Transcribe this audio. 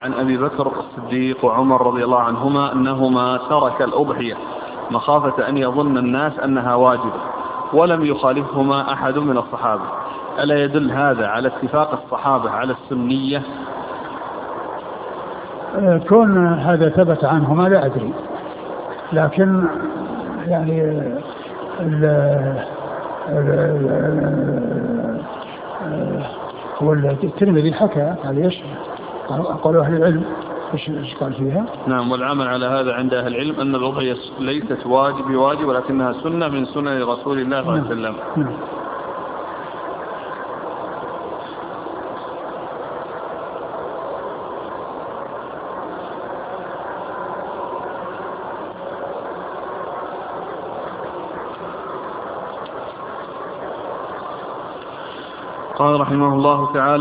عن أبي بكر الصديق وعمر رضي الله عنهما أنهما ترك الأضحية مخافة أن يظن الناس أنها واجبة ولم يخالفهما أحد من الصحابة. ألا يدل هذا على اتفاق الصحابة على السنية؟ كون هذا ثبت عنهما لا أدري، لكن يعني هو الترمذي حكى على ايش قالوا أهل العلم ايش قال فيها. نعم، والعمل على هذا عند أهل العلم أن الأضحية ليست واجب ولكنها سنة من سنن رسول الله صلى الله عليه وسلم. قال رحمه الله تعالى: